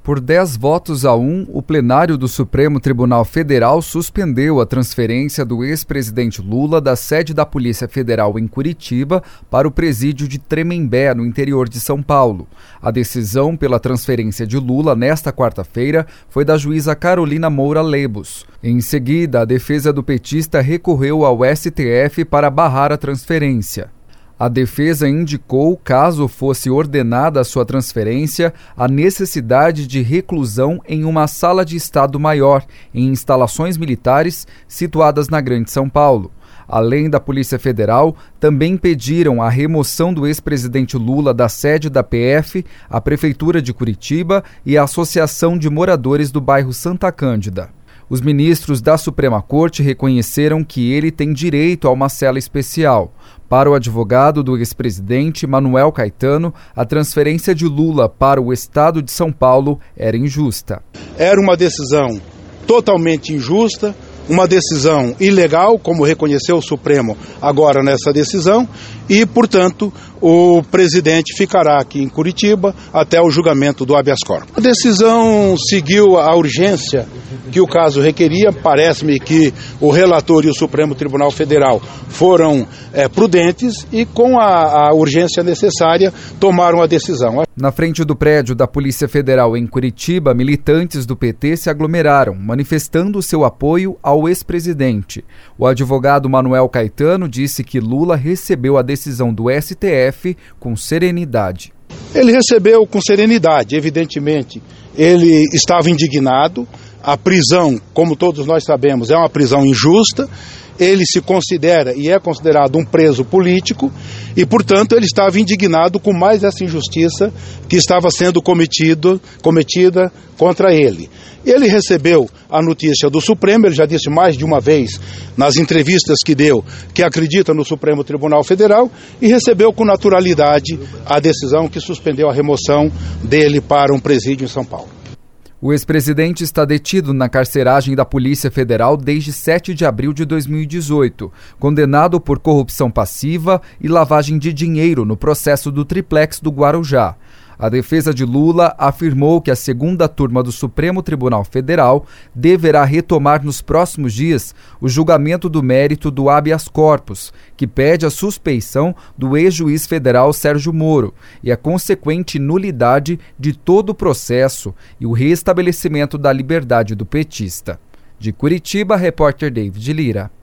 Por 10 votos a 1, o plenário do Supremo Tribunal Federal suspendeu a transferência do ex-presidente Lula da sede da Polícia Federal em Curitiba para o presídio de Tremembé, no interior de São Paulo. A decisão pela transferência de Lula nesta quarta-feira foi da juíza Carolina Moura Lebos. Em seguida, a defesa do petista recorreu ao STF para barrar a transferência. A defesa indicou, caso fosse ordenada a sua transferência, a necessidade de reclusão em uma sala de Estado maior, em instalações militares situadas na Grande São Paulo. Além da Polícia Federal, também pediram a remoção do ex-presidente Lula da sede da PF, a Prefeitura de Curitiba e a Associação de Moradores do bairro Santa Cândida. Os ministros da Suprema Corte reconheceram que ele tem direito a uma cela especial. Para o advogado do ex-presidente Manuel Caetano, a transferência de Lula para o estado de São Paulo era injusta. Era uma decisão totalmente injusta, uma decisão ilegal, como reconheceu o Supremo agora nessa decisão, e, portanto, o presidente ficará aqui em Curitiba até o julgamento do habeas corpus. A decisão seguiu a urgência que o caso requeria. Parece-me que o relator e o Supremo Tribunal Federal foram prudentes e, com a urgência necessária, tomaram a decisão. Na frente do prédio da Polícia Federal em Curitiba, militantes do PT se aglomeraram, manifestando seu apoio ao ex-presidente. O advogado Manuel Caetano disse que Lula recebeu a decisão do STF com serenidade. Ele recebeu com serenidade, evidentemente. Ele estava indignado. A prisão, como todos nós sabemos, é uma prisão injusta. Ele se considera e é considerado um preso político e, portanto, ele estava indignado com mais essa injustiça que estava sendo cometida contra ele. Ele recebeu a notícia do Supremo, ele já disse mais de uma vez nas entrevistas que deu que acredita no Supremo Tribunal Federal e recebeu com naturalidade a decisão que suspendeu a remoção dele para um presídio em São Paulo. O ex-presidente está detido na carceragem da Polícia Federal desde 7 de abril de 2018, condenado por corrupção passiva e lavagem de dinheiro no processo do triplex do Guarujá. A defesa de Lula afirmou que a segunda turma do Supremo Tribunal Federal deverá retomar nos próximos dias o julgamento do mérito do habeas corpus, que pede a suspeição do ex-juiz federal Sérgio Moro e a consequente nulidade de todo o processo e o restabelecimento da liberdade do petista. De Curitiba, repórter David Lira.